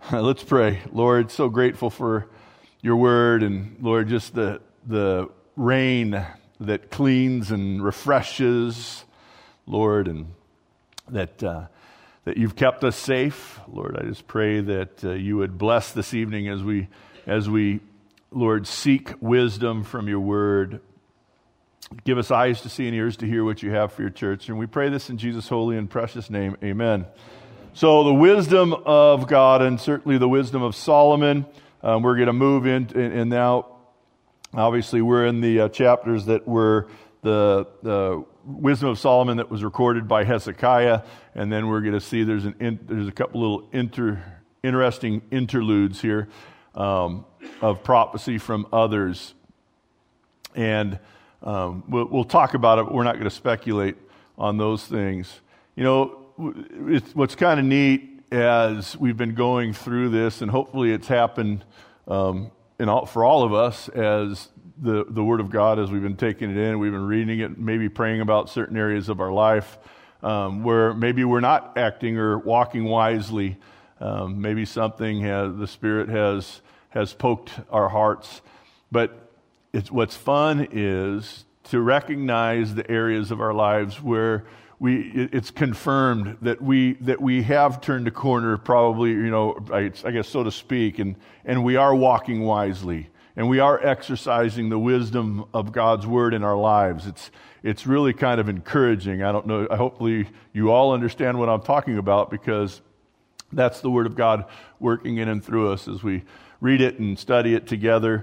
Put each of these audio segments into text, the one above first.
Let's pray. Lord, so grateful for your word, and Lord, just the rain that cleans and refreshes, Lord, and that you've kept us safe. Lord, I just pray that you would bless this evening as we, Lord, seek wisdom from your word. Give us eyes to see and ears to hear what you have for your church. And we pray this in Jesus' holy and precious name. Amen. So the wisdom of God, and certainly the wisdom of Solomon, we're going to move in, and now obviously we're in the chapters that were the wisdom of Solomon that was recorded by Hezekiah, and then we're going to see there's a couple little interesting interludes here of prophecy from others, and we'll talk about it, but we're not going to speculate on those things. You know, what's kind of neat as we've been going through this, and hopefully it's happened for all of us as the Word of God, as we've been taking it in, we've been reading it, maybe praying about certain areas of our life where maybe we're not acting or walking wisely. Maybe something the Spirit has poked our hearts. But what's fun is to recognize the areas of our lives where it's confirmed that we have turned a corner, probably, I guess so to speak, and we are walking wisely, and we are exercising the wisdom of God's word in our lives. It's really kind of encouraging. I don't know. Hopefully, you all understand what I'm talking about, because that's the word of God working in and through us as we read it and study it together.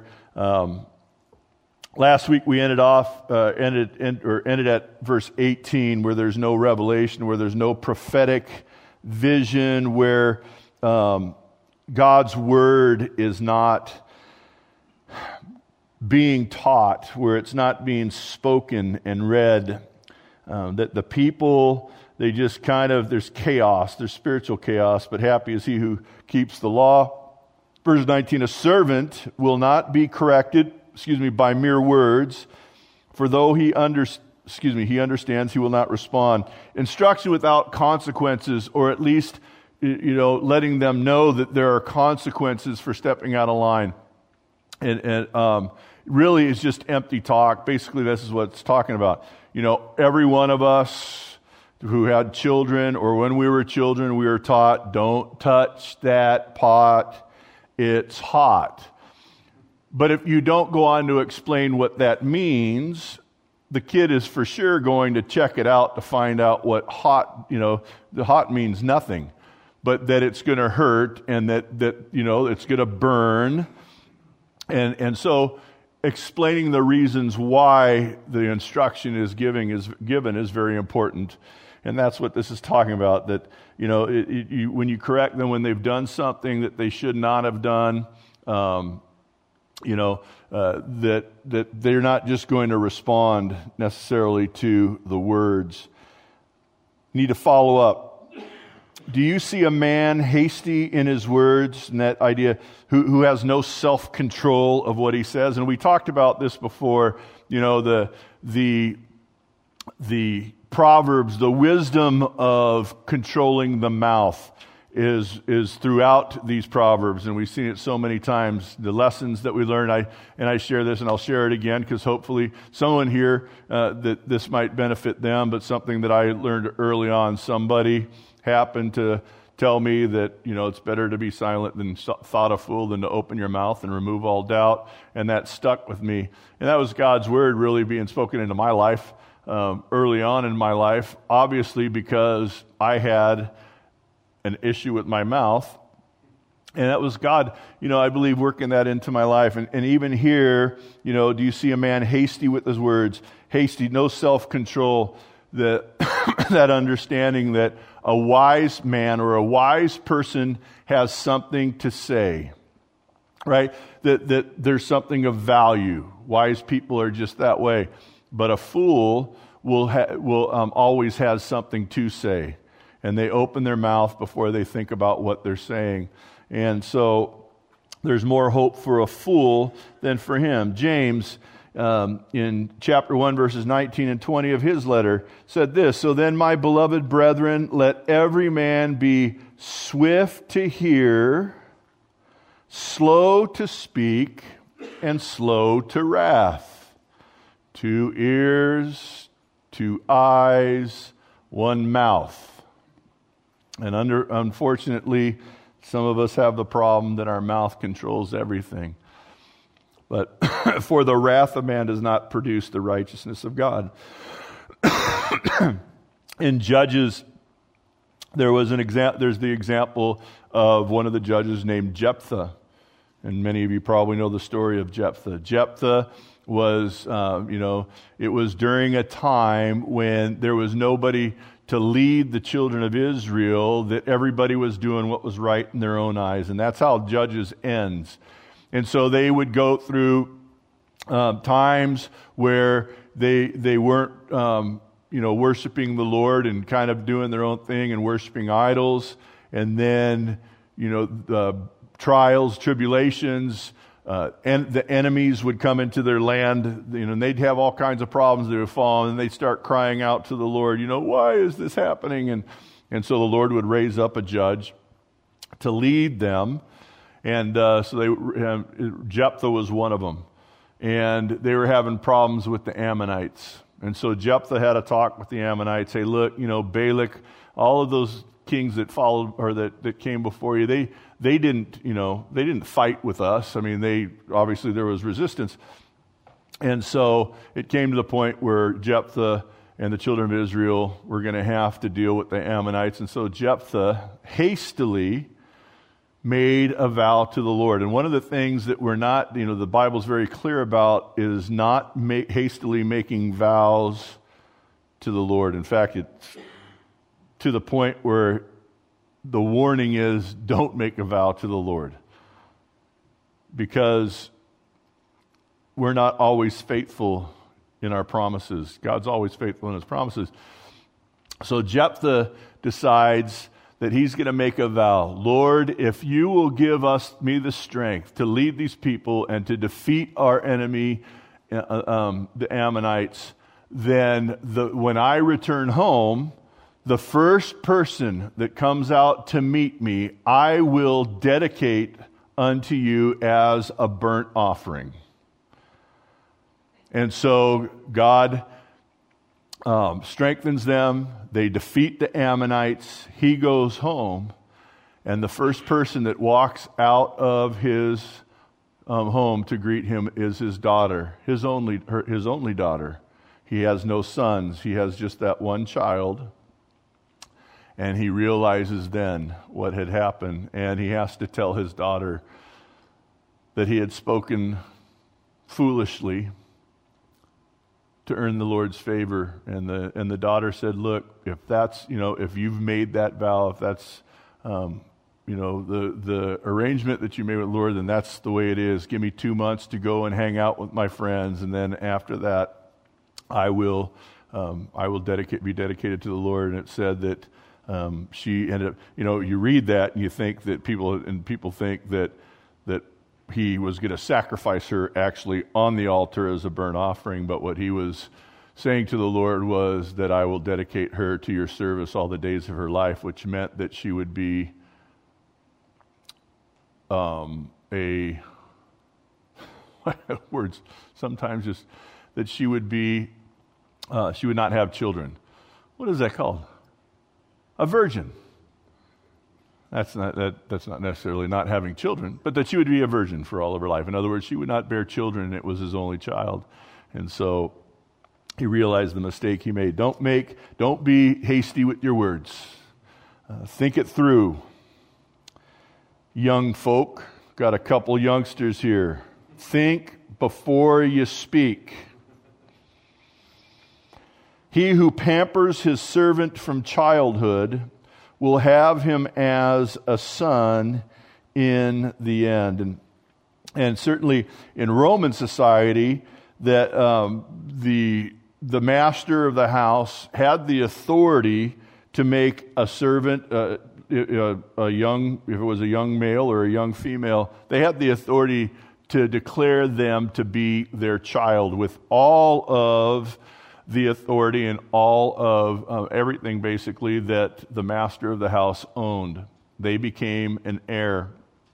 Last week we ended at verse 18, where there's no revelation, where there's no prophetic vision, where God's word is not being taught, where it's not being spoken and read. That the people, they just there's chaos, there's spiritual chaos, but happy is he who keeps the law. Verse 19, a servant will not be corrected by mere words, for though he understands, he will not respond. Instruction without consequences, or at least, letting them know that there are consequences for stepping out of line. And really it's just empty talk. Basically, this is what it's talking about. Every one of us who had children, or when we were children, we were taught, don't touch that pot, it's hot. But if you don't go on to explain what that means, the kid is for sure going to check it out to find out what hot, the hot means nothing, but that it's going to hurt, and that it's going to burn. And so explaining the reasons why the instruction is given is very important. And that's what this is talking about, that, when you correct them when they've done something that they should not have done, that they're not just going to respond necessarily to the words. You need to follow up. Do you see a man hasty in his words, and that idea, who has no self-control of what he says? And we talked about this before, the Proverbs, the wisdom of controlling the mouth is throughout these Proverbs, and we've seen it so many times. The lessons that we learn, I share this, and I'll share it again, because hopefully someone here that this might benefit them, but something that I learned early on. Somebody happened to tell me that, it's better to be silent than thought a fool than to open your mouth and remove all doubt, and that stuck with me. And that was God's word really being spoken into my life early on in my life, obviously because I had an issue with my mouth, and that was God, I believe, working that into my life. And even here, do you see a man hasty with his words? Hasty, no self-control, that understanding that a wise man or a wise person has something to say, right? That there's something of value. Wise people are just that way. But a fool will always has something to say. And they open their mouth before they think about what they're saying. And so there's more hope for a fool than for him. James, in chapter 1, verses 19 and 20 of his letter, said this, so then, my beloved brethren, let every man be swift to hear, slow to speak and slow to wrath, 2 ears, 2 eyes, 1 mouth. And unfortunately, some of us have the problem that our mouth controls everything. But for the wrath of man does not produce the righteousness of God. In Judges, there's the example of one of the judges named Jephthah. And many of you probably know the story of Jephthah. Jephthah was, it was during a time when there was nobody to lead the children of Israel, that everybody was doing what was right in their own eyes. And that's how Judges ends. And so they would go through times where they weren't, worshiping the Lord and kind of doing their own thing and worshiping idols. And then, the trials, tribulations, and the enemies would come into their land, and they'd have all kinds of problems. They would fall, and they'd start crying out to the Lord, why is this happening? And so the Lord would raise up a judge to lead them. And Jephthah was one of them. And they were having problems with the Ammonites. And so Jephthah had a talk with the Ammonites. Hey, look, Balak, all of those kings that followed or that came before you, they didn't fight with us. I mean, obviously there was resistance. And so it came to the point where Jephthah and the children of Israel were going to have to deal with the Ammonites. And so Jephthah hastily made a vow to the Lord. And one of the things that we're not, the Bible's very clear about is not hastily making vows to the Lord. In fact, it's to the point where the warning is, don't make a vow to the Lord. Because we're not always faithful in our promises. God's always faithful in His promises. So Jephthah decides that he's going to make a vow. Lord, if you will give me the strength to lead these people and to defeat our enemy, the Ammonites, then when I return home, the first person that comes out to meet me, I will dedicate unto you as a burnt offering. And so God strengthens them. They defeat the Ammonites. He goes home, and the first person that walks out of his home to greet him is his daughter, his only daughter. He has no sons. He has just that one child. And he realizes then what had happened, and he has to tell his daughter that he had spoken foolishly to earn the Lord's favor. And the daughter said, look, if that's, if you've made that vow, if that's, the arrangement that you made with the Lord, then that's the way it is. Give me 2 months to go and hang out with my friends, and then after that, I will be dedicated to the Lord. And it said that she ended up, you read that and you think that people think that he was going to sacrifice her actually on the altar as a burnt offering, but what he was saying to the Lord was that I will dedicate her to your service all the days of her life, which meant that she would be words sometimes just that she would not have children. What is that called? A virgin. That's not necessarily not having children, but that she would be a virgin for all of her life. In other words, she would not bear children, and it was his only child. And so he realized the mistake he made. Don't be hasty with your words. Think it through. Young folk, got a couple youngsters here. Think before you speak. He who pampers his servant from childhood will have him as a son in the end. And certainly in Roman society, that the master of the house had the authority to make a servant, if it was a young male or a young female, they had the authority to declare them to be their child with all of the authority and all of everything basically that the master of the house owned. They became an heir.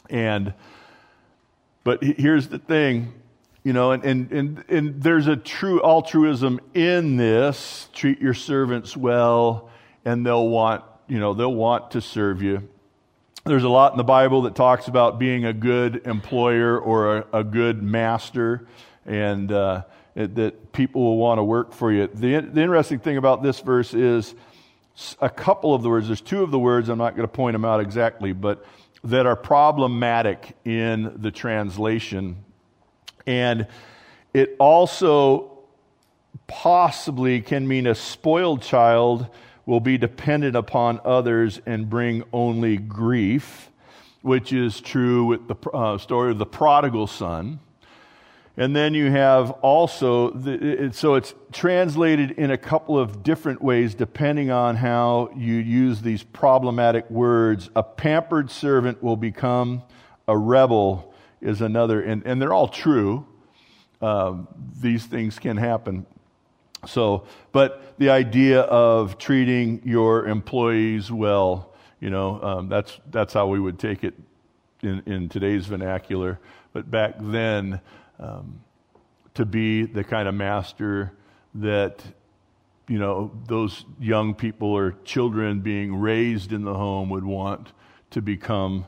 But here's the thing, and there's a true altruism in this. Treat your servants well, and they'll want to serve you. There's a lot in the Bible that talks about being a good employer or a good master, and that people will want to work for you. The interesting thing about this verse is a couple of the words. There's two of the words, I'm not going to point them out exactly, but that are problematic in the translation. And it also possibly can mean a spoiled child will be dependent upon others and bring only grief, which is true with the story of the prodigal son. And then you have also, so it's translated in a couple of different ways depending on how you use these problematic words. A pampered servant will become a rebel is another, and they're all true. These things can happen. But the idea of treating your employees well, that's how we would take it in today's vernacular. But back then, to be the kind of master that, those young people or children being raised in the home would want to become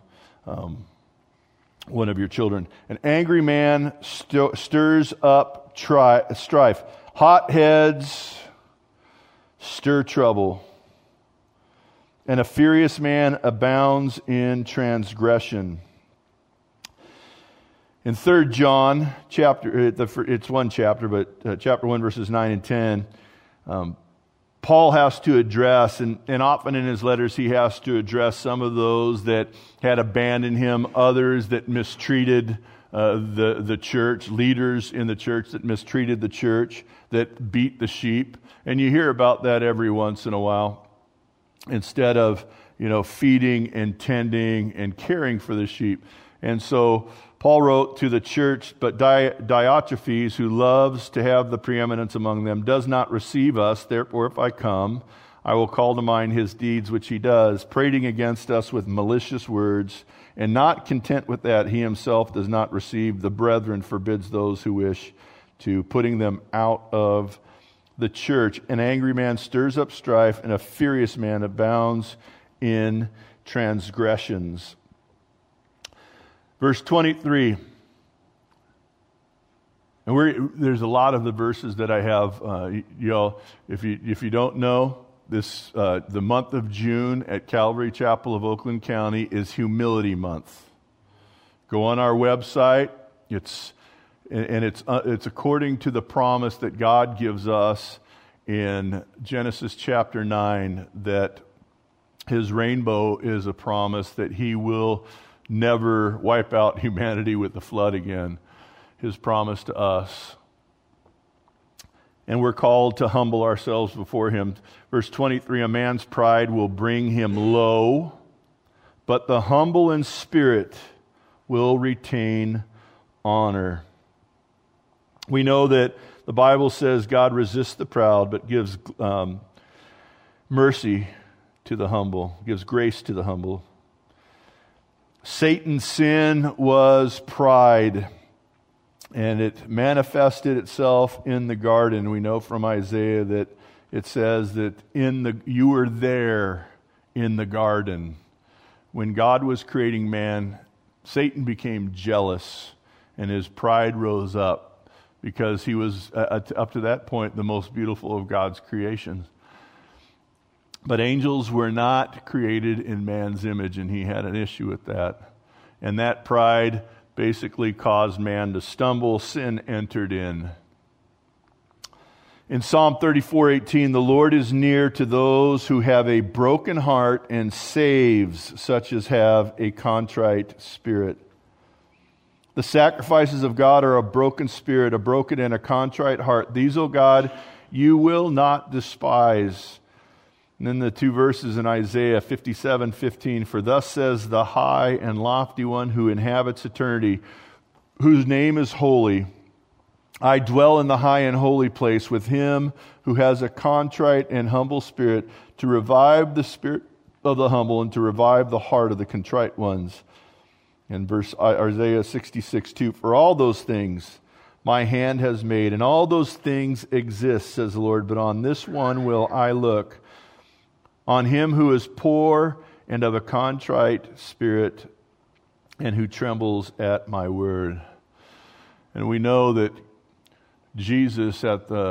one of your children. An angry man stirs up strife. Hot heads stir trouble, and a furious man abounds in transgression. In 3 John, it's one chapter, but chapter 1, verses 9 and 10, Paul has to address, and often in his letters he has to address some of those that had abandoned him, others that mistreated the church, leaders in the church that mistreated the church, that beat the sheep. And you hear about that every once in a while. Instead of, feeding and tending and caring for the sheep. And so Paul wrote to the church, but Diotrephes, who loves to have the preeminence among them, does not receive us. Therefore, if I come, I will call to mind his deeds which he does, prating against us with malicious words. And not content with that, he himself does not receive the brethren, forbids those who wish to, putting them out of the church. An angry man stirs up strife, and a furious man abounds in transgressions. Verse 23. And there's a lot of the verses that I have. If you don't know, this the month of June at Calvary Chapel of Oakland County is Humility Month. Go on our website. It's according to the promise that God gives us in Genesis chapter 9, that his rainbow is a promise that he will never wipe out humanity with the flood again. His promise to us. And we're called to humble ourselves before him. Verse 23, a man's pride will bring him low, but the humble in spirit will retain honor. We know that the Bible says God resists the proud, but gives mercy to the humble, gives grace to the humble. Satan's sin was pride, and it manifested itself in the garden. We know from Isaiah that it says that you were there in the garden. When God was creating man, Satan became jealous, and his pride rose up because he was, up to that point, the most beautiful of God's creations. But angels were not created in man's image, and he had an issue with that. And that pride basically caused man to stumble. Sin entered in. In Psalm 34:18, the Lord is near to those who have a broken heart and saves such as have a contrite spirit. The sacrifices of God are a broken spirit, a broken and a contrite heart. These, O God, you will not despise. And then the two verses in Isaiah 57:15, for thus says the high and lofty one who inhabits eternity, whose name is holy. I dwell in the high and holy place with him who has a contrite and humble spirit, to revive the spirit of the humble and to revive the heart of the contrite ones. In verse Isaiah 66:2, for all those things my hand has made, and all those things exist, says the Lord, but on this one will I look, on him who is poor and of a contrite spirit, and who trembles at my word. And we know that Jesus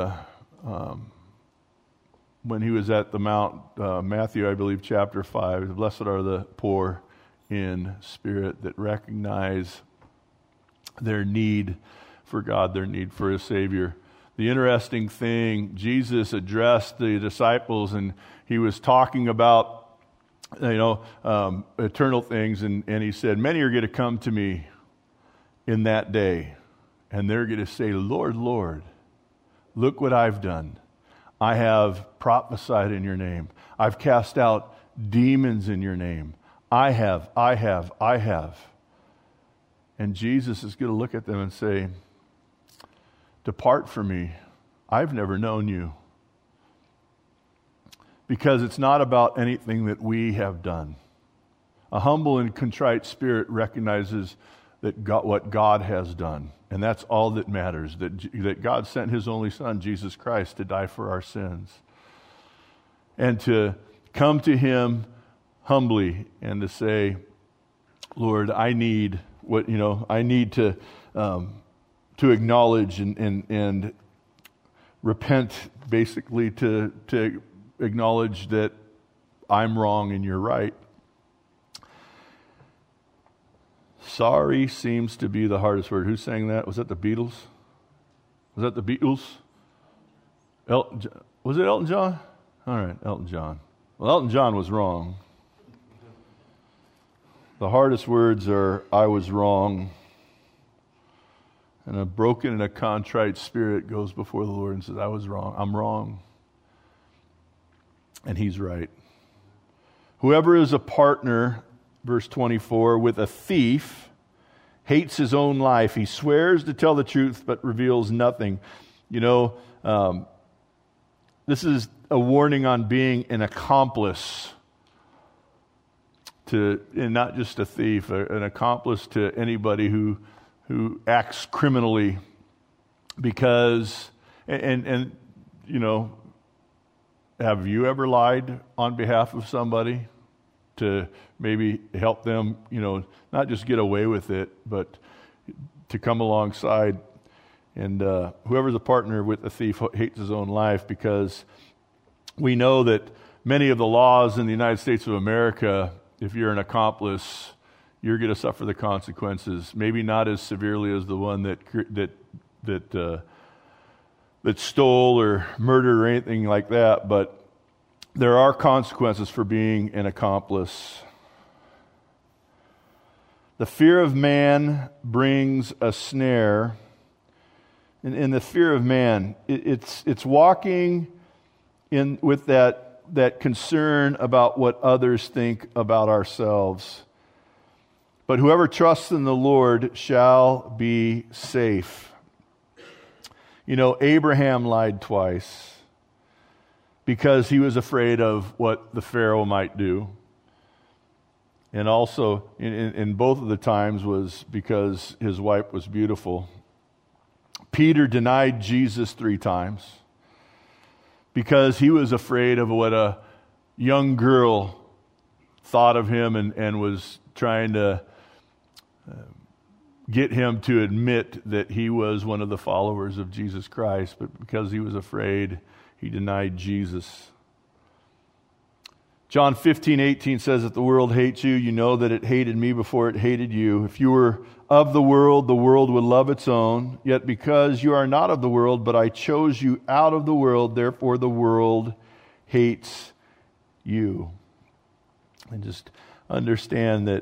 when he was at the Mount, Matthew, I believe, chapter 5, blessed are the poor in spirit, that recognize their need for God, their need for a Savior. The interesting thing, Jesus addressed the disciples, and he was talking about, eternal things, and he said, many are going to come to me in that day, and they're going to say, Lord, Lord, look what I've done. I have prophesied in your name. I've cast out demons in your name. I have. And Jesus is going to look at them and say, depart from me. I've never known you. Because it's not about anything that we have done. A humble and contrite spirit recognizes that what God has done. And that's all that matters, that God sent his only Son, Jesus Christ, to die for our sins. And to come to him humbly and to say, Lord, I need to acknowledge and repent, basically to acknowledge that I'm wrong and you're right. Sorry seems to be the hardest word. Who sang that? Was that the Beatles? Was that the Beatles? Was it Elton John? All right, Elton John. Well, Elton John was wrong. The hardest words are, I was wrong. And a broken and a contrite spirit goes before the Lord and says, I was wrong. I'm wrong. And he's right. Whoever is a partner, verse 24, with a thief hates his own life. He swears to tell the truth but reveals nothing. This is a warning on being an accomplice to, and not just a thief, an accomplice to anybody who acts criminally, because, and have you ever lied on behalf of somebody to maybe help them, not just get away with it, but to come alongside? And whoever's a partner with a thief hates his own life, because we know that many of the laws in the United States of America, if you're an accomplice, you're going to suffer the consequences. Maybe not as severely as the one that stole or murdered or anything like that, but there are consequences for being an accomplice. The fear of man brings a snare. And the fear of man, it's walking in with that concern about what others think about ourselves. But whoever trusts in the Lord shall be safe. Abraham lied twice because he was afraid of what the Pharaoh might do. And also, in both of the times, was because his wife was beautiful. Peter denied Jesus 3 times because he was afraid of what a young girl thought of him and was trying to get him to admit that he was one of the followers of Jesus Christ. But because he was afraid, he denied Jesus. John 15:18 says that the world hates you. You know that it hated me before it hated you. If you were of the world would love its own. Yet because you are not of the world, but I chose you out of the world, therefore the world hates you. And just understand that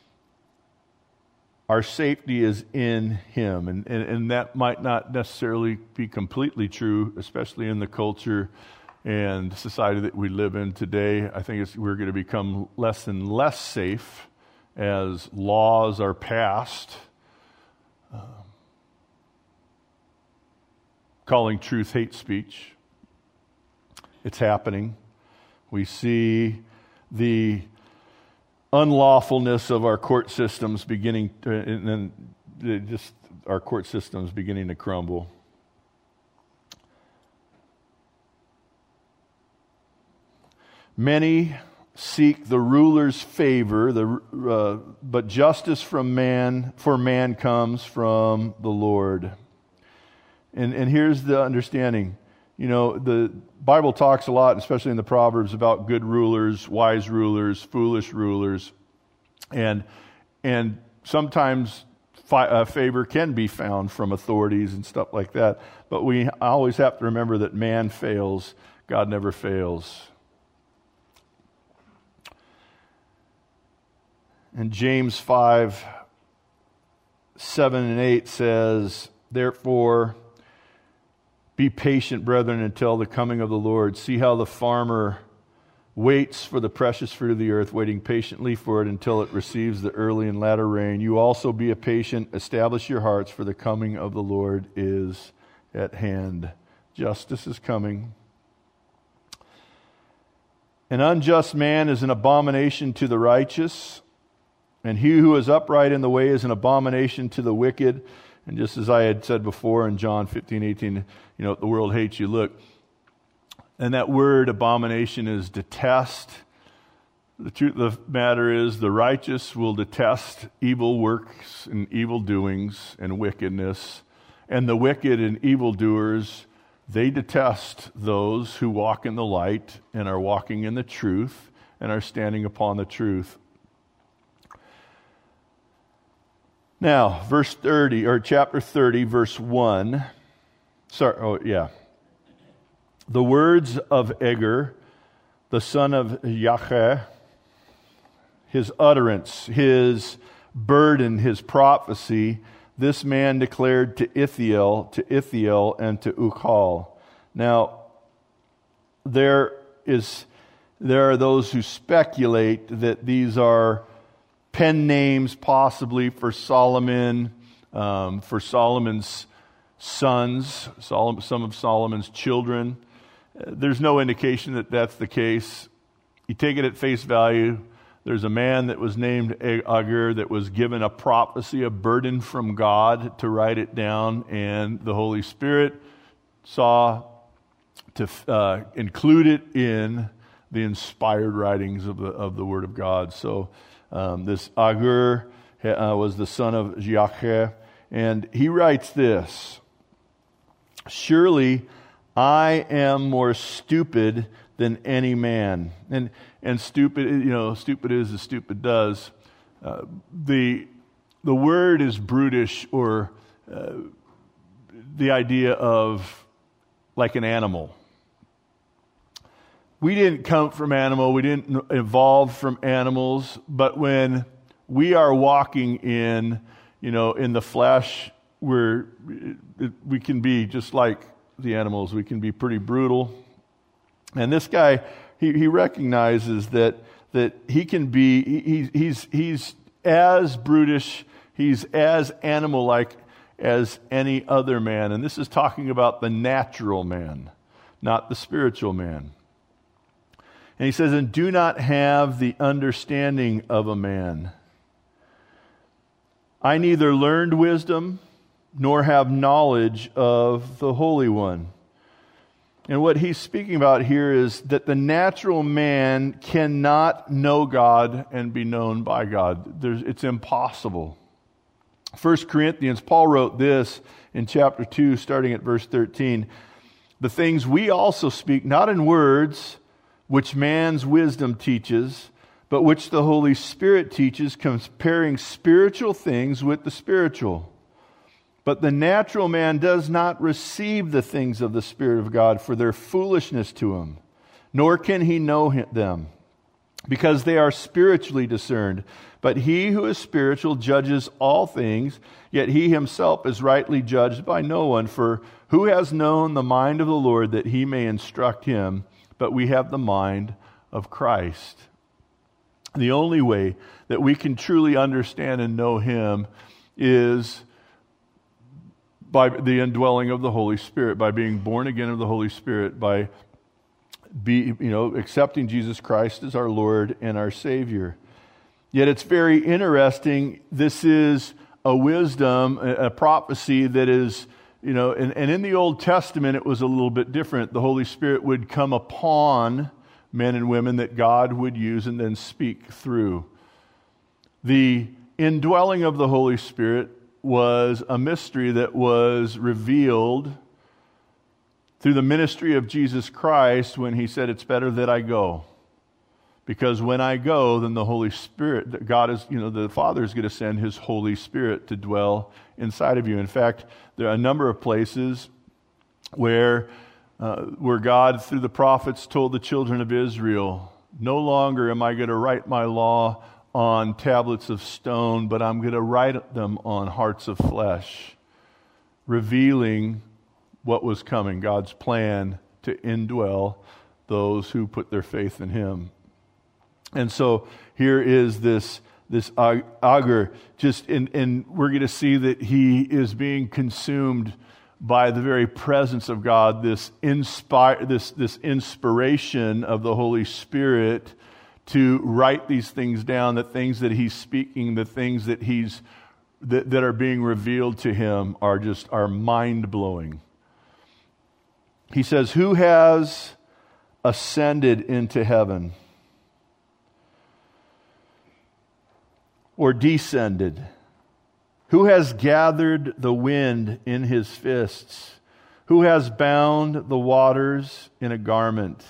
our safety is in Him. And that might not necessarily be completely true, especially in the culture and society that we live in today. I think we're going to become less and less safe as laws are passed, calling truth hate speech. It's happening. We see the unlawfulness of our court systems beginning to, and then just our court systems beginning to crumble. Many seek the ruler's favor, but justice for man comes from the Lord. And here's the understanding. You know, the Bible talks a lot, especially in the Proverbs, about good rulers, wise rulers, foolish rulers. And sometimes favor can be found from authorities and stuff like that. But we always have to remember that man fails, God never fails. And James 5:7-8 says, "Therefore, be patient, brethren, until the coming of the Lord. See how the farmer waits for the precious fruit of the earth, waiting patiently for it until it receives the early and latter rain. You also be a patient, establish your hearts, for the coming of the Lord is at hand." Justice is coming. "An unjust man is an abomination to the righteous, and he who is upright in the way is an abomination to the wicked." And just as I had said before in John 15:18, you know, the world hates you. Look, and that word abomination is detest. The truth of the matter is the righteous will detest evil works and evil doings and wickedness. And the wicked and evildoers, they detest those who walk in the light and are walking in the truth and are standing upon the truth. Now, verse 30, or chapter 30, verse 1. The words of Agur, the son of Yahweh, his utterance, his burden, his prophecy, this man declared to Ithiel, and to Uchal. Now, there are those who speculate that these are pen names possibly for Solomon, for Solomon's sons, some of Solomon's children. There's no indication that that's the case. You take it at face value. There's a man that was named Agur that was given a prophecy, a burden from God to write it down, and the Holy Spirit saw to include it in the inspired writings of the Word of God. So this Agur was the son of Yahweh, and he writes this: "Surely I am more stupid than any man." And stupid, you know, stupid is as stupid does. The word is brutish, or the idea of like an animal. We didn't come from animal. We didn't evolve from animals. But when we are walking in the flesh, we can be just like the animals. We can be pretty brutal. And this guy, he recognizes that he can be. He's as brutish. He's as animal-like as any other man. And this is talking about the natural man, not the spiritual man. And he says, "And do not have the understanding of a man. I neither learned wisdom nor have knowledge of the Holy One." And what he's speaking about here is that the natural man cannot know God and be known by God. It's impossible. 1 Corinthians, Paul wrote this in chapter 2, starting at verse 13. "The things we also speak, not in words, which man's wisdom teaches, but which the Holy Spirit teaches, comparing spiritual things with the spiritual. But the natural man does not receive the things of the Spirit of God, for their foolishness to him, nor can he know them, because they are spiritually discerned. But he who is spiritual judges all things, yet he himself is rightly judged by no one. For who has known the mind of the Lord that he may instruct him? But we have the mind of Christ." The only way that we can truly understand and know him is by the indwelling of the Holy Spirit, by being born again of the Holy Spirit, by accepting Jesus Christ as our Lord and our Savior. Yet it's very interesting. This is a wisdom, a prophecy that is, and in the Old Testament it was a little bit different. The Holy Spirit would come upon men and women that God would use and then speak through. The indwelling of the Holy Spirit was a mystery that was revealed through the ministry of Jesus Christ when he said, "It's better that I go. Because when I go, then the Holy Spirit, God is, the Father is going to send his Holy Spirit to dwell inside of you." In fact, there are a number of places where God, through the prophets, told the children of Israel, "No longer am I going to write my law on tablets of stone, but I'm going to write them on hearts of flesh," revealing what was coming, God's plan to indwell those who put their faith in him. And so here is this Agur, and we're going to see that he is being consumed by the very presence of God, this inspiration of the Holy Spirit to write these things down, the things that he's speaking, the things that that are being revealed to him are mind-blowing. He says, "Who has ascended into heaven? Or descended? Who has gathered the wind in his fists? Who has bound the waters in a garment?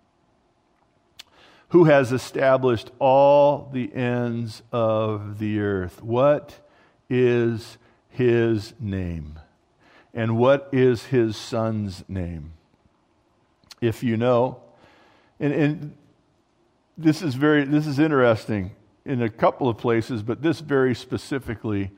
Who has established all the ends of the earth? What is his name? And what is his son's name?" If you know, and this is interesting in a couple of places, but this very specifically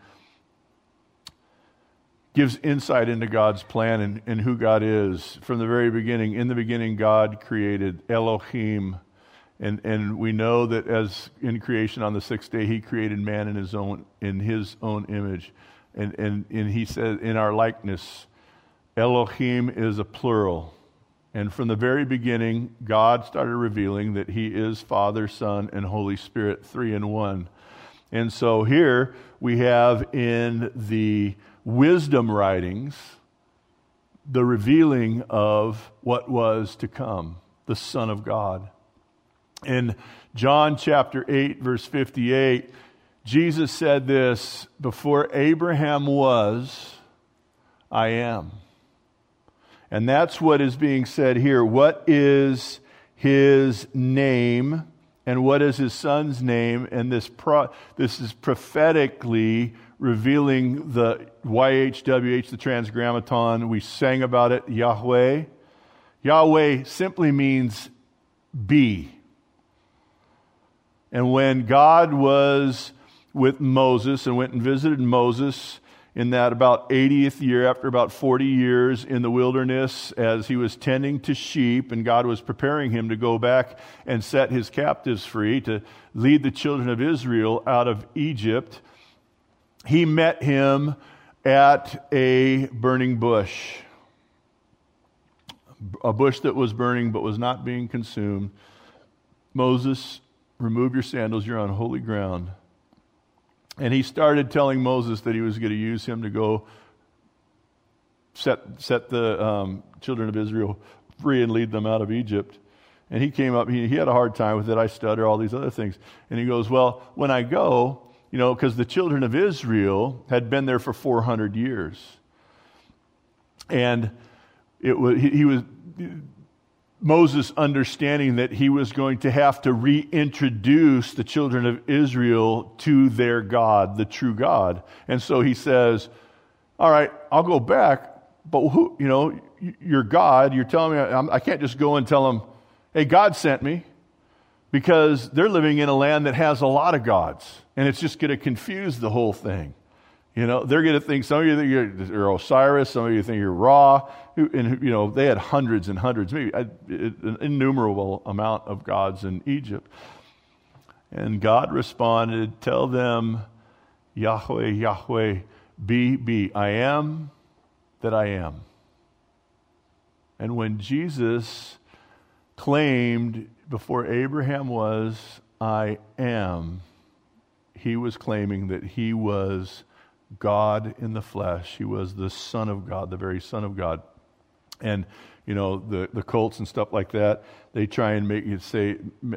gives insight into God's plan and who God is. From the very beginning, in the beginning, God created Elohim. And we know that as in creation on the sixth day, he created man in his own image. And he said, in our likeness, Elohim is a plural. And from the very beginning, God started revealing that he is Father, Son, and Holy Spirit, three in one. And so here we have in the wisdom writings the revealing of what was to come, the Son of God. In John chapter 8, verse 58, Jesus said this, "Before Abraham was, I am." And that's what is being said here. What is his name and what is his son's name? And this is prophetically revealing the YHWH, the Transgrammaton. We sang about it, Yahweh. Yahweh simply means be. And when God was with Moses and went and visited Moses in that about 80th year, after about 40 years in the wilderness, as he was tending to sheep, and God was preparing him to go back and set his captives free, to lead the children of Israel out of Egypt, he met him at a burning bush. A bush that was burning but was not being consumed. "Moses, remove your sandals, you're on holy ground." And he started telling Moses that he was going to use him to go set the children of Israel free and lead them out of Egypt. And he came up, he had a hard time with it. I stutter, all these other things. And he goes, "Well, when I go," because the children of Israel had been there for 400 years. And Moses understanding that he was going to have to reintroduce the children of Israel to their God, the true God. And so he says, "All right, I'll go back, but your God, you're telling me I can't just go and tell them, hey, God sent me," because they're living in a land that has a lot of gods, and it's just going to confuse the whole thing. They're going to think, some of you think you're Osiris, some of you think you're Ra, and they had hundreds and hundreds, maybe an innumerable amount of gods in Egypt. And God responded, "Tell them, Yahweh, Yahweh, be, I am that I am." And when Jesus claimed, "Before Abraham was, I am," he was claiming that he was God in the flesh. He was the Son of God, the very Son of God. And, the cults and stuff like that, they try and make you say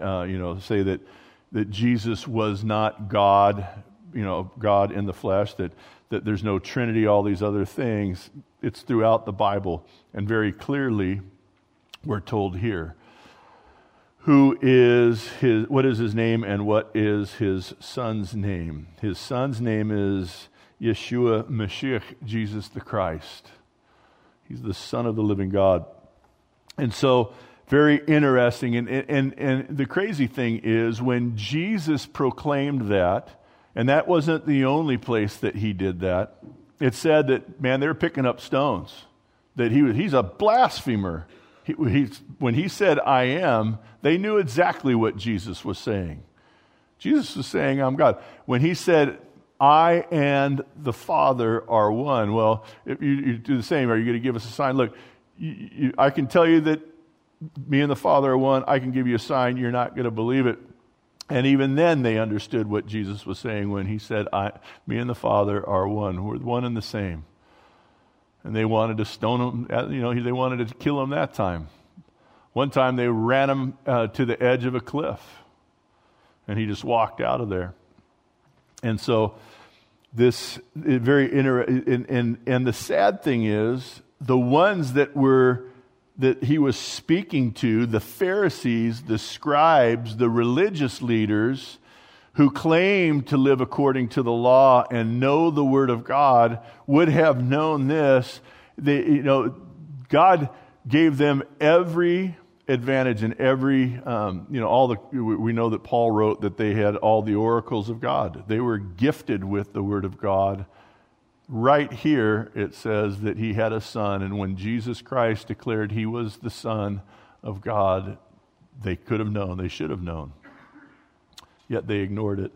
that Jesus was not God, God in the flesh, that there's no Trinity, all these other things. It's throughout the Bible, and very clearly we're told here. What is his name, and what is his son's name? His son's name is Yeshua Mashiach, Jesus the Christ. He's the Son of the living God. And so, very interesting. And the crazy thing is, when Jesus proclaimed that, and that wasn't the only place that he did that, it said that, man, they were picking up stones. That he's a blasphemer. When he said, I am, they knew exactly what Jesus was saying. Jesus was saying, I'm God. When he said, I and the Father are one, well, if you do the same, are you going to give us a sign? Look, I can tell you that me and the Father are one. I can give you a sign. You're not going to believe it. And even then they understood what Jesus was saying when he said, me and the Father are one. We're one and the same. And they wanted to stone him, they wanted to kill him that time. One time they ran him to the edge of a cliff. And he just walked out of there. And so this is very interesting. And the sad thing is, the ones that he was speaking to, the Pharisees, the scribes, the religious leaders who claimed to live according to the law and know the Word of God, would have known this. God gave them every advantage and every, we know that Paul wrote that they had all the oracles of God. They were gifted with the Word of God. Right here, it says that he had a son, and when Jesus Christ declared he was the Son of God, they could have known, they should have known. Yet they ignored it.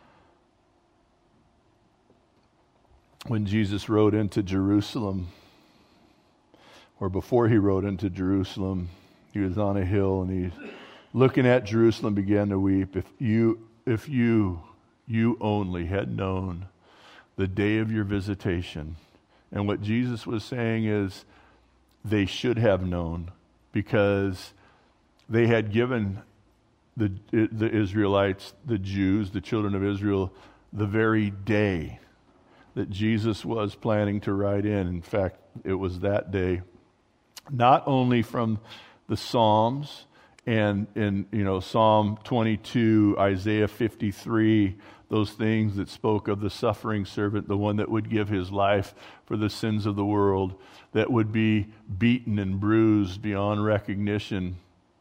When Jesus rode into Jerusalem, or before he rode into Jerusalem, he was on a hill, and he's looking at Jerusalem, began to weep. If you only had known the day of your visitation. And what Jesus was saying is, they should have known, because they had given the Israelites, the Jews, the children of Israel, the very day that Jesus was planning to ride in. In fact, it was that day. Not only from the Psalms and in Psalm 22, Isaiah 53, those things that spoke of the suffering servant, the one that would give his life for the sins of the world, that would be beaten and bruised beyond recognition,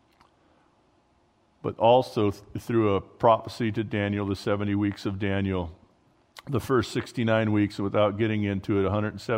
but also through a prophecy to Daniel, the 70 weeks of Daniel, the first 69 weeks, without getting into it,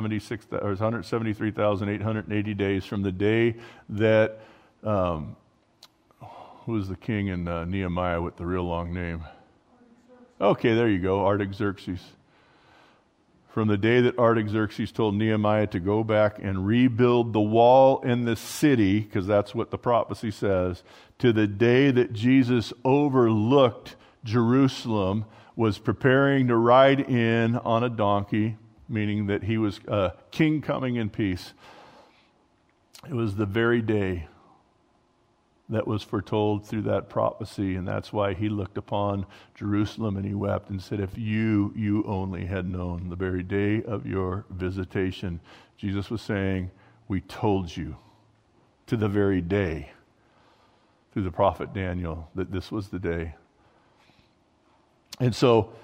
173,880 days from the day that, who was the king in Nehemiah with the real long name? Okay, there you go, Artaxerxes. From the day that Artaxerxes told Nehemiah to go back and rebuild the wall in the city, because that's what the prophecy says, to the day that Jesus overlooked Jerusalem, was preparing to ride in on a donkey, meaning that he was a king coming in peace. It was the very day that was foretold through that prophecy, and that's why he looked upon Jerusalem and he wept and said, if you only had known the very day of your visitation. Jesus was saying, we told you to the very day through the prophet Daniel that this was the day. And so,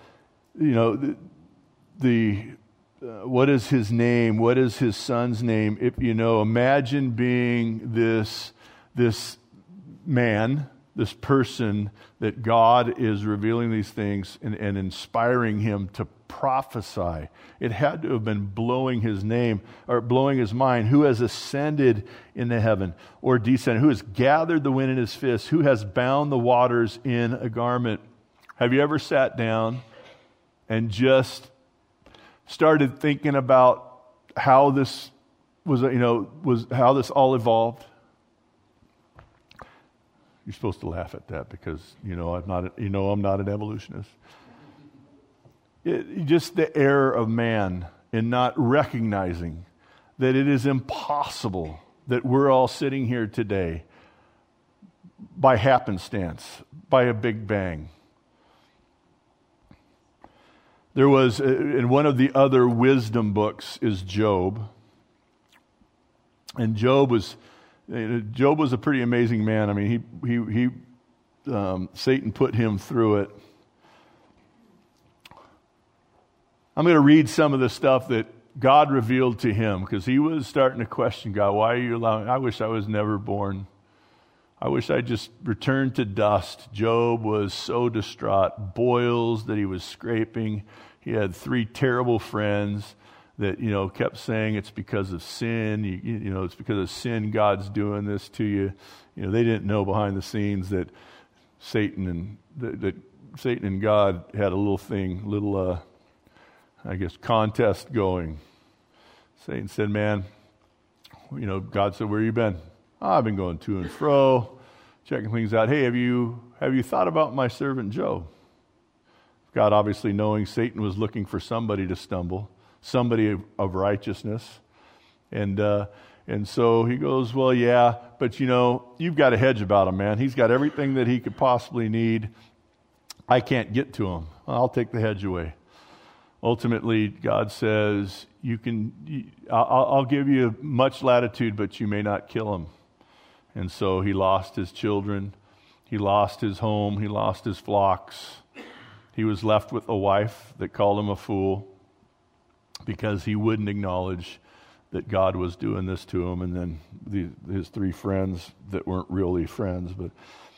what is his name? What is his son's name? If imagine being this man, this person that God is revealing these things and inspiring him to prophesy. It had to have been blowing his name or blowing his mind. Who has ascended into heaven or descended? Who has gathered the wind in his fist? Who has bound the waters in a garment? Have you ever sat down and just started thinking about how this was how this all evolved? You're supposed to laugh at that because I'm not an evolutionist. just the error of man in not recognizing that it is impossible that we're all sitting here today by happenstance, by a big bang. There was, in one of the other wisdom books is Job. And Job was a pretty amazing man. I mean, Satan put him through it. I'm going to read some of the stuff that God revealed to him, because he was starting to question God. Why are you allowing? I wish I was never born. I wish I just returned to dust. Job was so distraught. Boils that he was scraping. He had 3 terrible friends that, kept saying it's because of sin. It's because of sin God's doing this to you. They didn't know behind the scenes that Satan and God had a little contest going. Satan said, man, God said, where you been? I've been going to and fro, checking things out. Hey, have you thought about my servant Job? God, obviously knowing Satan was looking for somebody to stumble, somebody of righteousness. And so he goes, well, yeah, but you've got a hedge about him, man. He's got everything that he could possibly need. I can't get to him. I'll take the hedge away. Ultimately, God says, I'll give you much latitude, but you may not kill him. And so he lost his children. He lost his home. He lost his flocks. He was left with a wife that called him a fool because he wouldn't acknowledge that God was doing this to him. And then his 3 friends that weren't really friends. But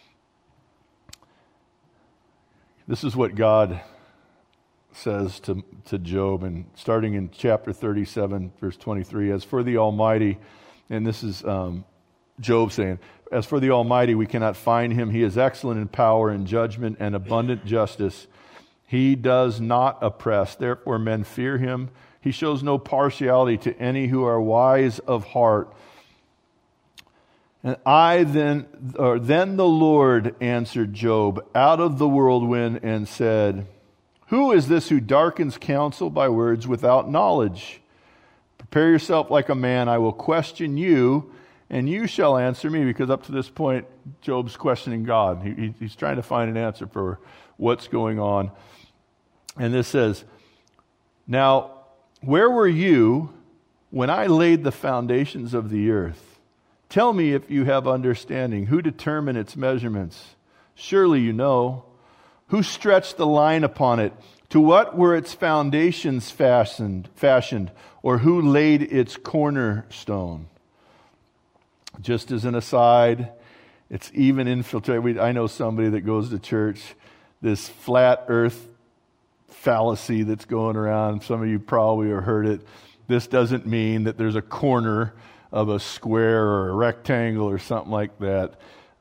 this is what God says to Job, and starting in chapter 37, verse 23, as for the Almighty, and this is Job saying, as for the Almighty, we cannot find him. He is excellent in power and judgment and abundant justice. He does not oppress, therefore men fear him. He shows no partiality to any who are wise of heart. And then the Lord answered Job out of the whirlwind and said, who is this who darkens counsel by words without knowledge? Prepare yourself like a man. I will question you, and you shall answer me. Because up to this point, Job's questioning God. He's trying to find an answer for what's going on. And this says, now, where were you when I laid the foundations of the earth? Tell me if you have understanding. Who determined its measurements? Surely you know. Who stretched the line upon it? To what were its foundations fashioned? Or who laid its cornerstone? Just as an aside, it's even infiltrated. I know somebody that goes to church, this flat earth fallacy that's going around. Some of you probably have heard it. This doesn't mean that there's a corner of a square or a rectangle or something like that.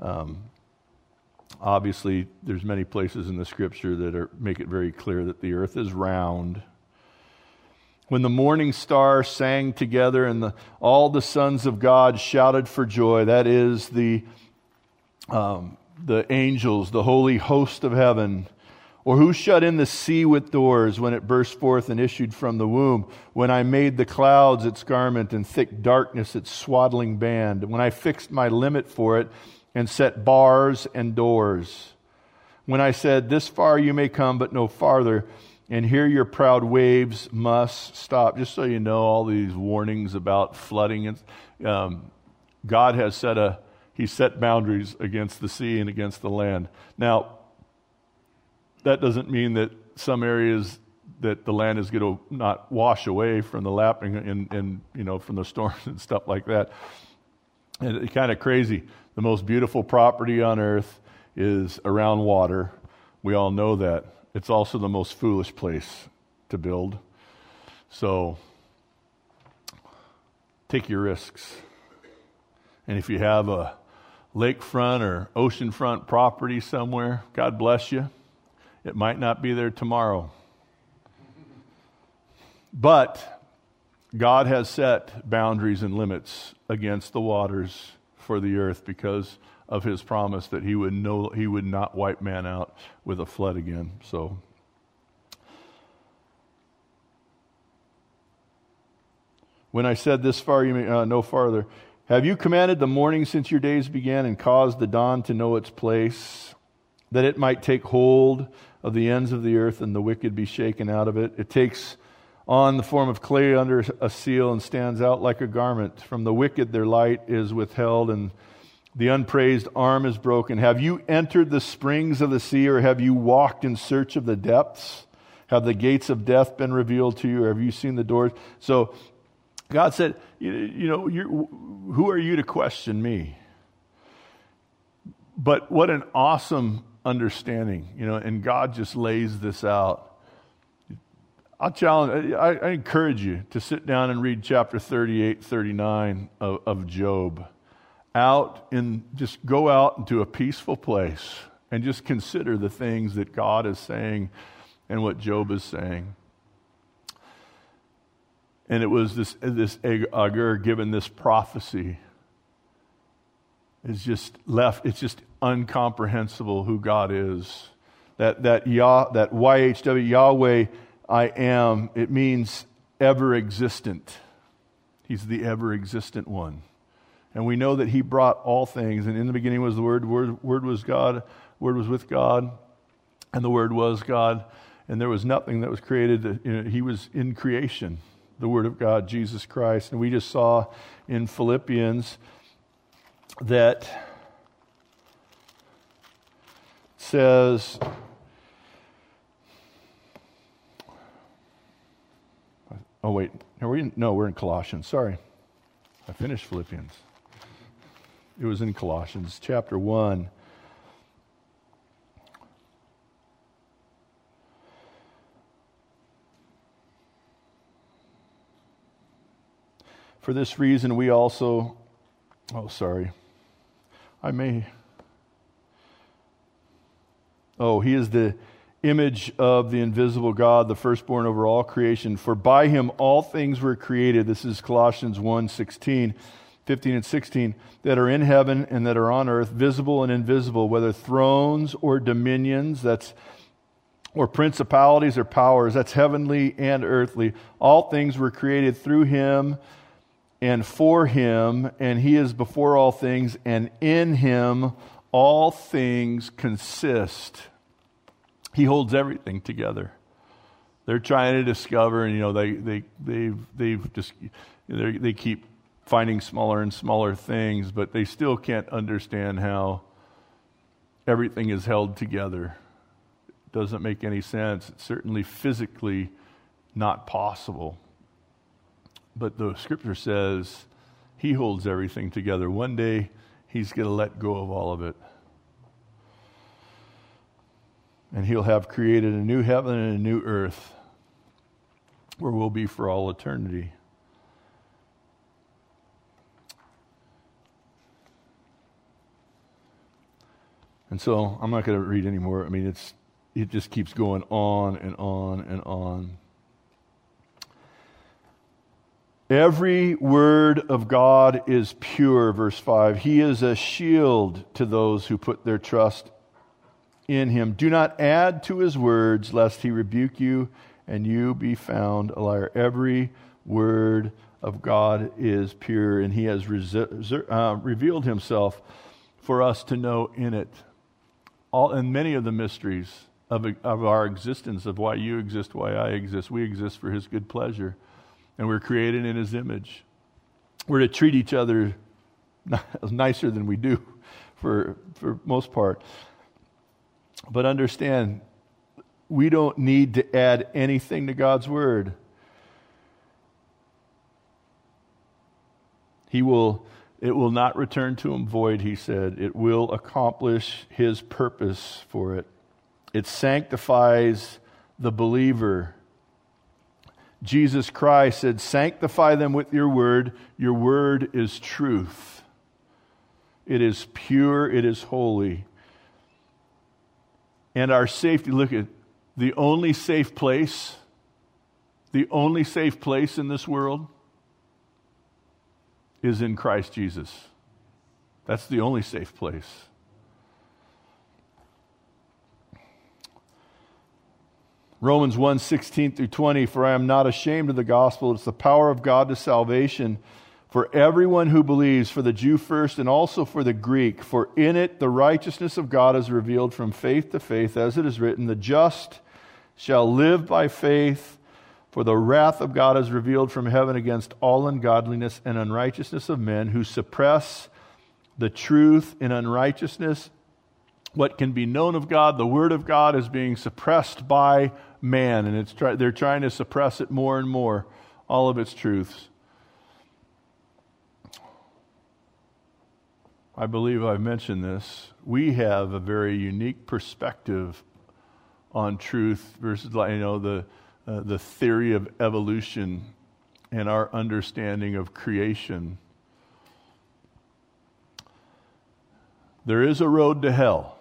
Obviously, there's many places in the Scripture that make it very clear that the earth is round. When the morning star sang together and all the sons of God shouted for joy, that is the angels, the holy host of heaven, or who shut in the sea with doors when it burst forth and issued from the womb, when I made the clouds its garment and thick darkness its swaddling band, when I fixed my limit for it, and set bars and doors. When I said, this far you may come, but no farther, and here your proud waves must stop. Just so you know, all these warnings about flooding, God has set boundaries against the sea and against the land. Now, that doesn't mean that some areas that the land is going to not wash away from the lapping and from the storms and stuff like that. And it's kind of crazy. The most beautiful property on earth is around water. We all know that. It's also the most foolish place to build. So take your risks. And if you have a lakefront or oceanfront property somewhere, God bless you. It might not be there tomorrow. But God has set boundaries and limits against the waters for the earth because of his promise that he would not wipe man out with a flood again. So When I said this far, you may no farther. Have you commanded the morning since your days began and caused the dawn to know its place, that it might take hold of the ends of the earth and the wicked be shaken out of it? It takes on the form of clay under a seal and stands out like a garment. From the wicked their light is withheld and the unpraised arm is broken. Have you entered the springs of the sea, or have you walked in search of the depths? Have the gates of death been revealed to you, or have you seen the doors? So God said, who are you to question me? But what an awesome understanding, and God just lays this out. I encourage you to sit down and read chapter 38, 39 of Job. Just go out into a peaceful place and just consider the things that God is saying and what Job is saying. And it was this Agur given this prophecy. It's just incomprehensible who God is. That YHW, Yahweh, I am, it means ever existent. He's the ever existent one. And we know that he brought all things. And in the beginning was the Word was God, Word was with God, and the Word was God. And there was nothing that was created. He was in creation, the Word of God, Jesus Christ. And we just saw in Philippians that says, oh wait, we're in Colossians. Sorry, I finished Philippians. It was in Colossians chapter 1. For this reason we also, he is the image of the invisible God, the firstborn over all creation. For by him all things were created. This is Colossians 1:15 and 16, that are in heaven and that are on earth, visible and invisible, whether thrones or dominions, or principalities or powers, that's heavenly and earthly. All things were created through him and for him, and he is before all things, and in him all things consist. He holds everything together. They're trying to discover, and they keep finding smaller and smaller things, but they still can't understand how everything is held together. It doesn't make any sense. It's certainly physically not possible. But the Scripture says he holds everything together. One day he's going to let go of all of it. And he'll have created a new heaven and a new earth where we'll be for all eternity. And so I'm not going to read anymore. I mean, it just keeps going on and on and on. Every word of God is pure, verse 5. He is a shield to those who put their trust in him. Do not add to his words, lest he rebuke you and you be found a liar. Every word of God is pure, and he has revealed himself for us to know in it. And many of the mysteries of our existence, of why you exist, why I exist, we exist for his good pleasure. And we're created in his image. We're to treat each other nicer than we do for most part. But understand, we don't need to add anything to God's word. It will not return to him void, he said. It will accomplish his purpose for it. It sanctifies the believer. Jesus Christ said, sanctify them with your word. Your word is truth. It is pure. It is holy. And our safety, look at the only safe place in this world is in Christ Jesus. That's the only safe place. Romans 1:16 through 20, for I am not ashamed of the gospel. It's the power of God to salvation for everyone who believes, for the Jew first and also for the Greek. For in it the righteousness of God is revealed from faith to faith, as it is written, the just shall live by faith. For the wrath of God is revealed from heaven against all ungodliness and unrighteousness of men who suppress the truth in unrighteousness. What can be known of God, the Word of God, is being suppressed by man, and they're trying to suppress it more and more, all of its truths. I believe I've mentioned this. We have a very unique perspective on truth versus, the theory of evolution and our understanding of creation. There is a road to hell.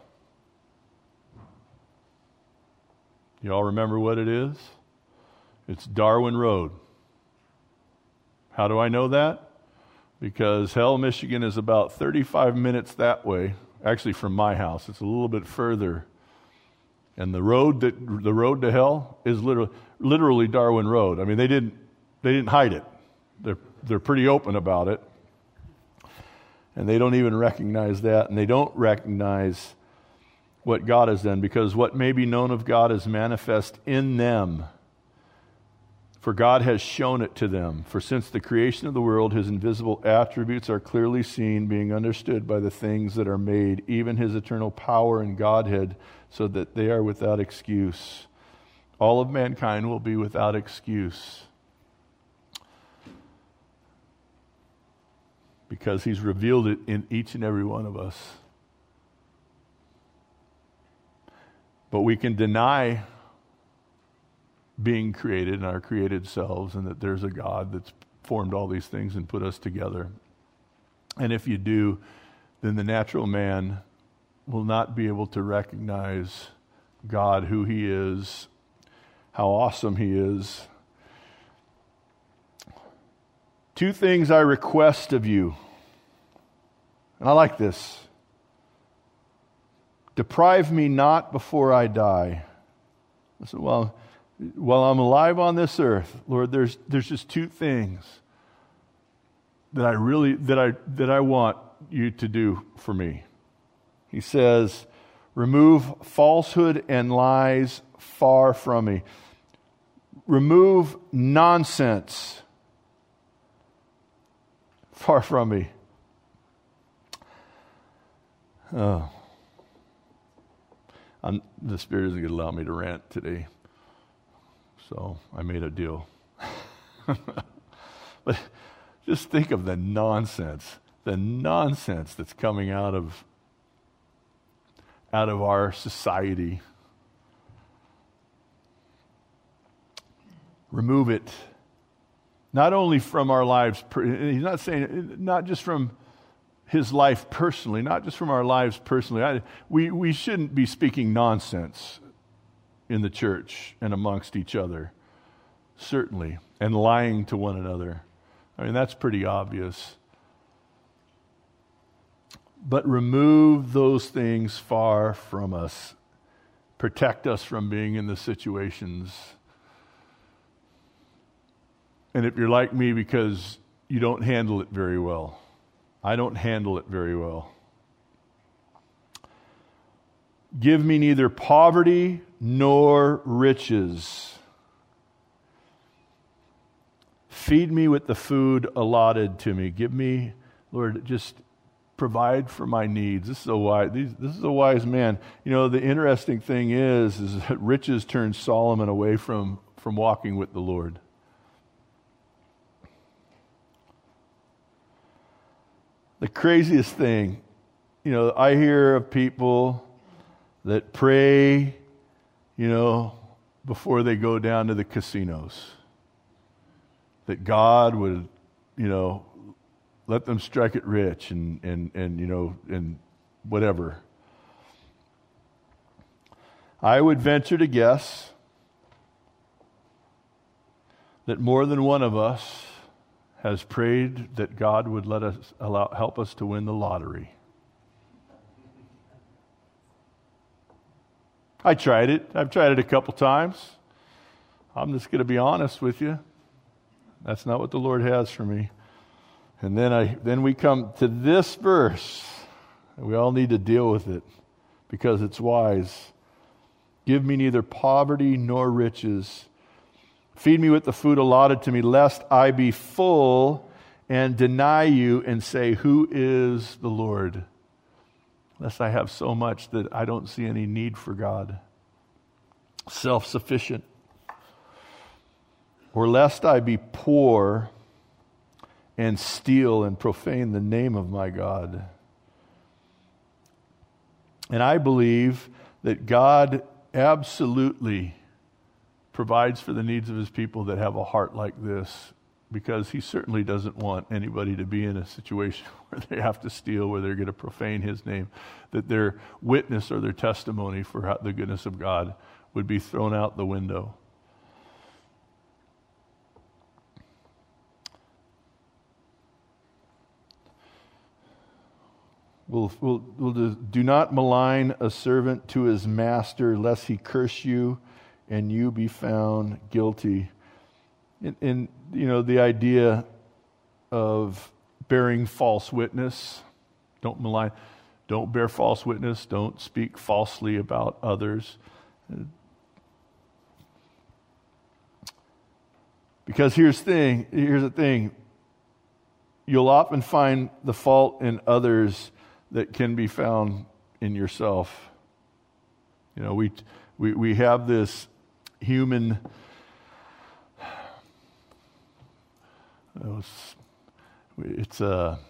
You all remember what it is? It's Darwin Road. How do I know that? Because Hell, Michigan is about 35 minutes that way. Actually, from my house, it's a little bit further. And the road to hell is literally Darwin Road. I mean, they didn't hide it. They're pretty open about it. And they don't even recognize that, and they don't recognize what God has done, because what may be known of God is manifest in them. For God has shown it to them. For since the creation of the world, his invisible attributes are clearly seen, being understood by the things that are made, even his eternal power and Godhead, so that they are without excuse. All of mankind will be without excuse, because he's revealed it in each and every one of us. But we can deny being created in our created selves, and that there's a God that's formed all these things and put us together. And if you do, then the natural man will not be able to recognize God, who he is, how awesome he is. 2 things I request of you. And I like this. Deprive me not before I die. So while I'm alive on this earth, Lord, there's just 2 things that I want you to do for me. He says, remove falsehood and lies far from me. Remove nonsense far from me. Oh. The Spirit isn't going to allow me to rant today. So I made a deal. But just think of the nonsense that's coming out of our society. Remove it. Not only from our lives, he's not saying, not just from his life personally, not just from our lives personally. We shouldn't be speaking nonsense in the church and amongst each other, certainly, and lying to one another. I mean, that's pretty obvious. But remove those things far from us. Protect us from being in the situations. And if you're like me, because you don't handle it very well. I don't handle it very well. Give me neither poverty nor riches. Feed me with the food allotted to me. Give me, Lord, just provide for my needs. This is a wise man. You know, the interesting thing is that riches turned Solomon away from walking with the Lord. The craziest thing, you know, I hear of people that pray, you know, before they go down to the casinos, that God would, you know, let them strike it rich and you know, and whatever. I would venture to guess that more than one of us has prayed that God would help us to win the lottery. I tried it. I've tried it a couple times. I'm just going to be honest with you. That's not what the Lord has for me. And then we come to this verse. We all need to deal with it because it's wise. Give me neither poverty nor riches. Feed me with the food allotted to me, lest I be full and deny you and say, who is the Lord? Lest I have so much that I don't see any need for God. Self-sufficient. Or lest I be poor and steal and profane the name of my God. And I believe that God absolutely provides for the needs of his people that have a heart like this, because he certainly doesn't want anybody to be in a situation where they have to steal, where they're going to profane his name, that their witness or their testimony for the goodness of God would be thrown out the window. Do not malign a servant to his master, lest he curse you and you be found guilty. And the idea of bearing false witness, don't malign, don't bear false witness, don't speak falsely about others. Because here's the thing, you'll often find the fault in others that can be found in yourself. We have this human it's a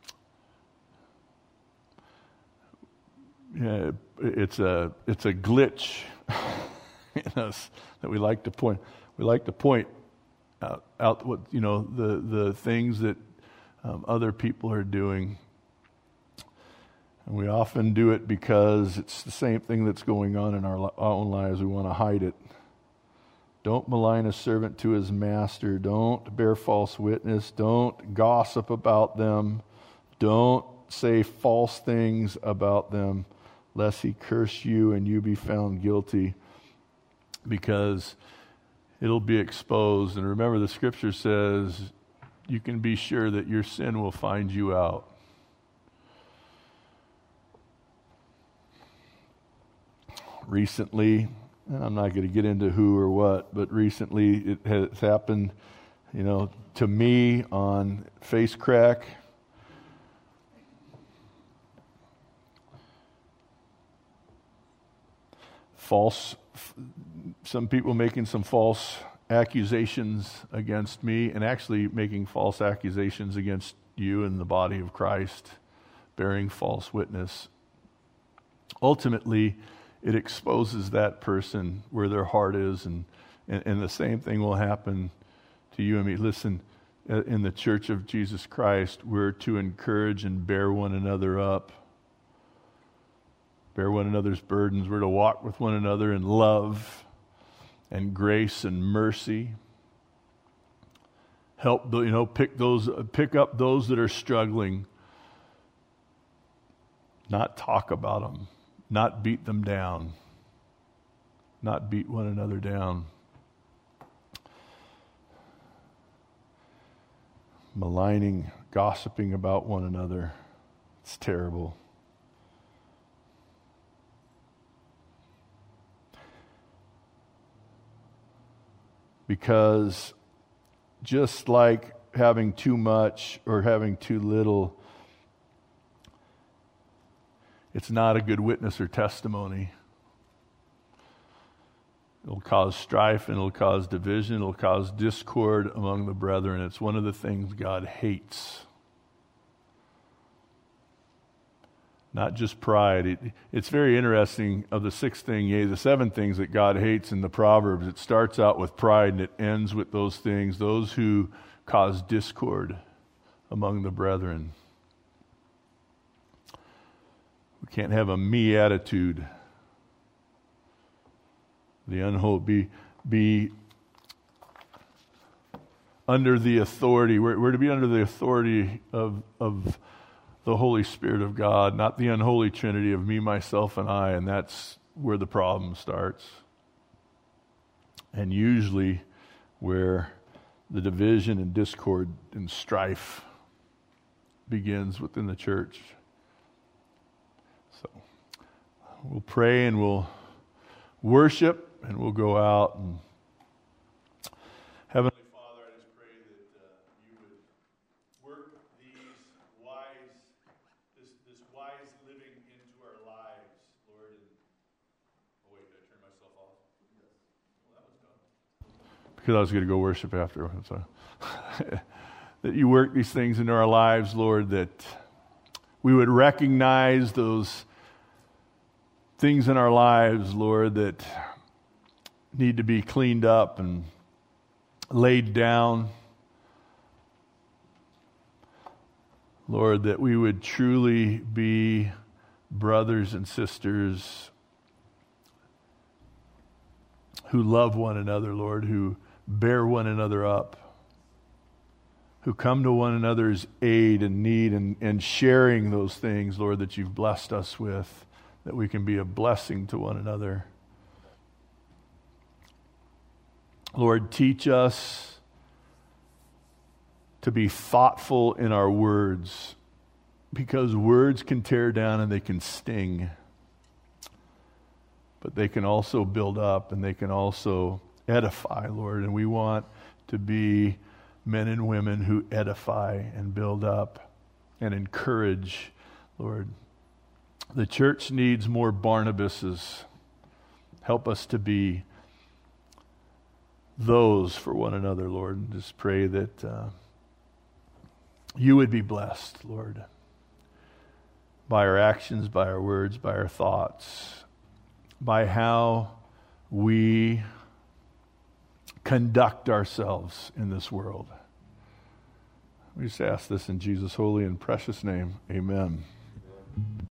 glitch in us that we like to point. We like to point out what the things that other people are doing. And we often do it because it's the same thing that's going on in our own lives. We want to hide it. Don't malign a servant to his master. Don't bear false witness. Don't gossip about them. Don't say false things about them, lest he curse you and you be found guilty, because it'll be exposed. And remember, the scripture says you can be sure that your sin will find you out. Recently, and I'm not going to get into who or what, but recently it has happened, to me on Face Crack. Some people making some false accusations against me, and actually making false accusations against you and the body of Christ, bearing false witness. Ultimately, it exposes that person where their heart is, and the same thing will happen to you and me. Listen, in the Church of Jesus Christ, we're to encourage and bear one another up, bear one another's burdens. We're to walk with one another in love and grace and mercy. Help, pick up those that are struggling. Not talk about them. Not beat them down. Not beat one another down. Maligning, gossiping about one another. It's terrible. Because just like having too much or having too little, it's not a good witness or testimony. It'll cause strife and it'll cause division. It'll cause discord among the brethren. It's one of the things God hates. Not just pride. It's very interesting, of the sixth thing, the seven things that God hates in the Proverbs, it starts out with pride and it ends with those things, those who cause discord among the brethren. We can't have a me attitude. The unholy, be under the authority. We're to be under the authority of the Holy Spirit of God, not the unholy trinity of me, myself, and I, and that's where the problem starts. and usually where the division and discord and strife begins within the church. So we'll pray and we'll worship and we'll go out. And Heavenly Father, I just pray that you would work this wise living into our lives, Lord. Oh wait, did I turn myself off? Yes. Well, that was done. Because I was going to go worship after. So that you work these things into our lives, Lord, that we would recognize those things in our lives, Lord, that need to be cleaned up and laid down. Lord, that we would truly be brothers and sisters who love one another, Lord, who bear one another up, who come to one another's aid and need, and sharing those things, Lord, that you've blessed us with, that we can be a blessing to one another. Lord, teach us to be thoughtful in our words, because words can tear down and they can sting, but they can also build up and they can also edify, Lord, and we want to be men and women who edify and build up and encourage, Lord. The church needs more Barnabases. Help us to be those for one another, Lord. And just pray that you would be blessed, Lord, by our actions, by our words, by our thoughts, by how we conduct ourselves in this world. We just ask this in Jesus' holy and precious name. Amen.